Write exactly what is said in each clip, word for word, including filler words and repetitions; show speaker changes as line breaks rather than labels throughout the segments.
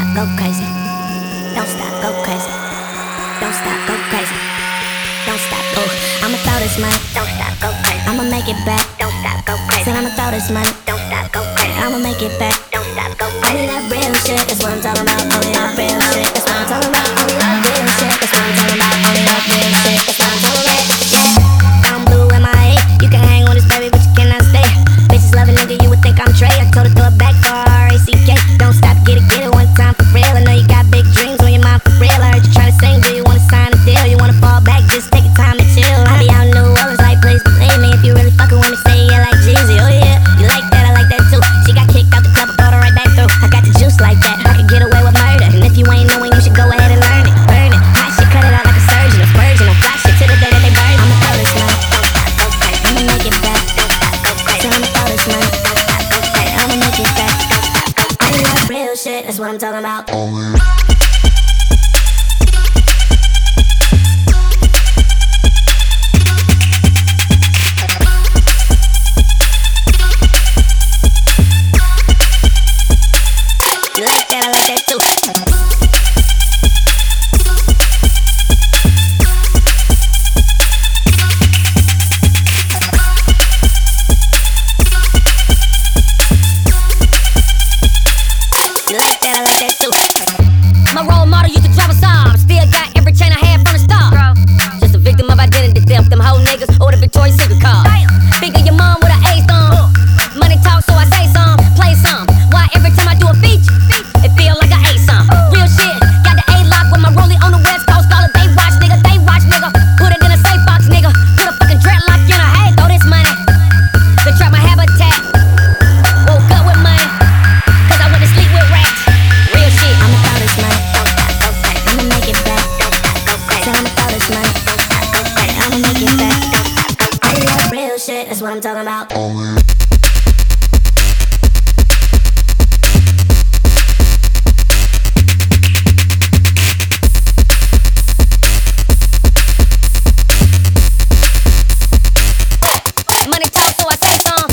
go crazy. Don't stop, go crazy. Don't stop, go crazy. Don't stop, go. I'ma throw this money. Don't stop, go crazy. I'ma make it back. Don't stop, go crazy. Said I'ma throw this money. Don't stop, go crazy. I'ma make it back. Don't stop, go crazy. Only that real shit, that's what I'm talking about. Only that real shit, that's what I'm talking about. Only that real shit, that's what I'm talking about. Only that real shit, that's what I'm talking about. Yeah, I'm blue in my head. You can hang on this baby, but you cannot stay. Bitches love a nigga, you would think I'm Trey. I told her throw it back for R A C K. Don't stop, get it, get it one time for real. I know you got big dreams on your mind for real. I heard you tryna sing, do you wanna sign a deal? You wanna fall back, just take your time and chill. I be out in New Orleans like, please believe me. If you really fucking with me, say yeah like Jeezy. Oh yeah, you like that, I like that too. She got kicked out the club, I brought her right back through. I got the juice like that, I could get away with murder. And if you ain't knowing, you should go ahead and learn it. Burn it, hot shit, cut it out like a surgeon. A virgin, I'll flash it to the day that they burn it. I'ma throw this money, I'ma make it back. So I'ma throw this money, I'ma make it back. I love real shit, that's what I'm talking about. You like that, I like that too. You like that, I like that too.
My role model used to drive a Saab. Still got every chain I had from the start. Just a victim of identity theft. Them whole niggas or the Victoria's Secret car. Think of your mom with an A thumb. Money talk, so I say some, play some. Why every time I do a feature, it feel like I ate some. Real shit, got the A-lock with my rollie on the West Coast. All of they watch, nigga, they watch, nigga. Put it in a safe box, nigga. Put a fucking dreadlock in her head, throw this money. They trap my habitat. Woke up with money, cause I went to sleep with rats. Real shit.
I'ma throw this money, I'ma make it back. So I'ma throw this money, I'ma make it back. I love real shit, that's what I'm talking about.
Money talk, so I say some.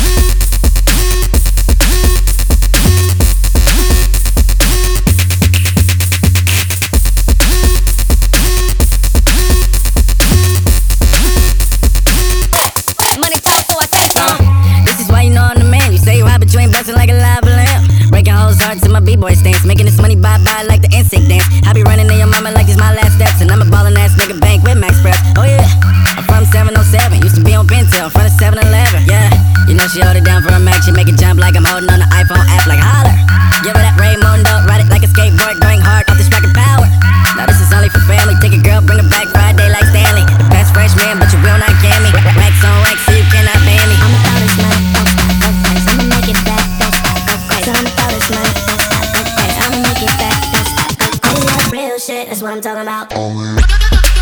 Money talk, so I say some.
This is why you know I'm the man. You say you hot, but you ain't bustin' like a live lamp. Breaking hoes hearts in my b-boy stance. Making this money bye-bye like the N sync dance. I be running in your mama like it's my last steps. And I'm a ballin' ass nigga bank with Max Press. Oh yeah, I'm from seven oh seven. Used to be on Bentel in front of seven eleven. Yeah, you know she hold it down for a Mac. She make it jump like I'm holding on the iPhone app like holler. Give her that Raymundo, ride it like a skateboard, going hard off this rockin' power. Now this is only for family. Take a girl, bring her back Friday like Stanley. The best freshman, but you will not get me. Racks on racks, so you cannot ban me.
I'ma throw this money, I'ma make it back. So I'ma throw this money, I'ma make it back. I love real shit, that's what I'm talking about.